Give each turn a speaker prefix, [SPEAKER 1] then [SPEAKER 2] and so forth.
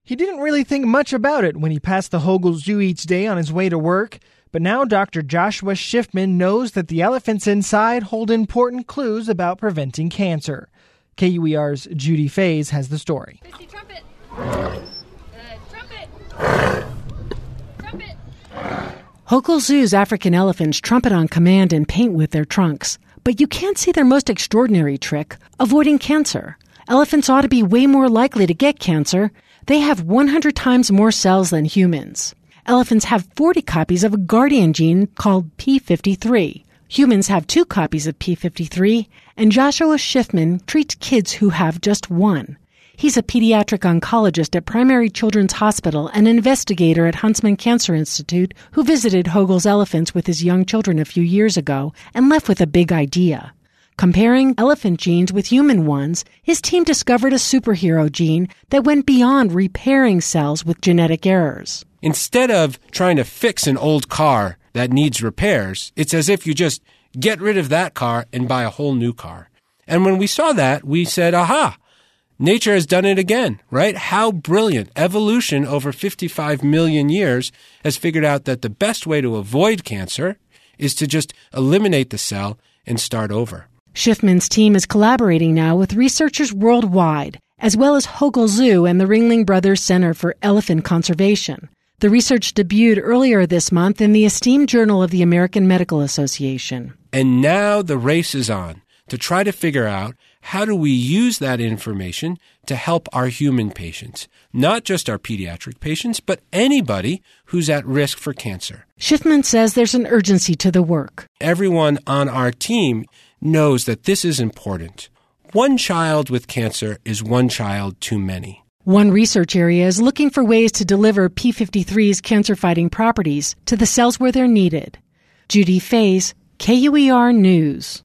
[SPEAKER 1] He didn't really think much about it when he passed the Hogle Zoo each day on his way to work, but now Dr. Joshua Schiffman knows that the elephants inside hold important clues about preventing cancer. KUER's Judy Fays has the story.
[SPEAKER 2] Trumpet. Trumpet. Trumpet.
[SPEAKER 3] Hogle Zoo's African elephants trumpet on command and paint with their trunks. But you can't see their most extraordinary trick, avoiding cancer. Elephants ought to be way more likely to get cancer. They have 100 times more cells than humans. Elephants have 40 copies of a guardian gene called P53. Humans have 2 copies of P53, and Joshua Schiffman treats kids who have just one. He's a pediatric oncologist at Primary Children's Hospital and an investigator at Huntsman Cancer Institute who visited Hogle's elephants with his young children a few years ago and left with a big idea. Comparing elephant genes with human ones, his team discovered a superhero gene that went beyond repairing cells with genetic errors.
[SPEAKER 4] Instead of trying to fix an old car that needs repairs, it's as if you just get rid of that car and buy a whole new car. And when we saw that, we said, aha, nature has done it again, right? How brilliant. Evolution over 55 million years has figured out that the best way to avoid cancer is to just eliminate the cell and start over.
[SPEAKER 3] Schiffman's team is collaborating now with researchers worldwide, as well as Hogle Zoo and the Ringling Brothers Center for Elephant Conservation. The research debuted earlier this month in the esteemed Journal of the American Medical Association.
[SPEAKER 4] And now the race is on to try to figure out how do we use that information to help our human patients, not just our pediatric patients, but anybody who's at risk for cancer.
[SPEAKER 3] Schiffman says there's an urgency to the work.
[SPEAKER 4] Everyone on our team knows that this is important. One child with cancer is one child too many.
[SPEAKER 3] One research area is looking for ways to deliver P53's cancer-fighting properties to the cells where they're needed. Judy Fays, KUER News.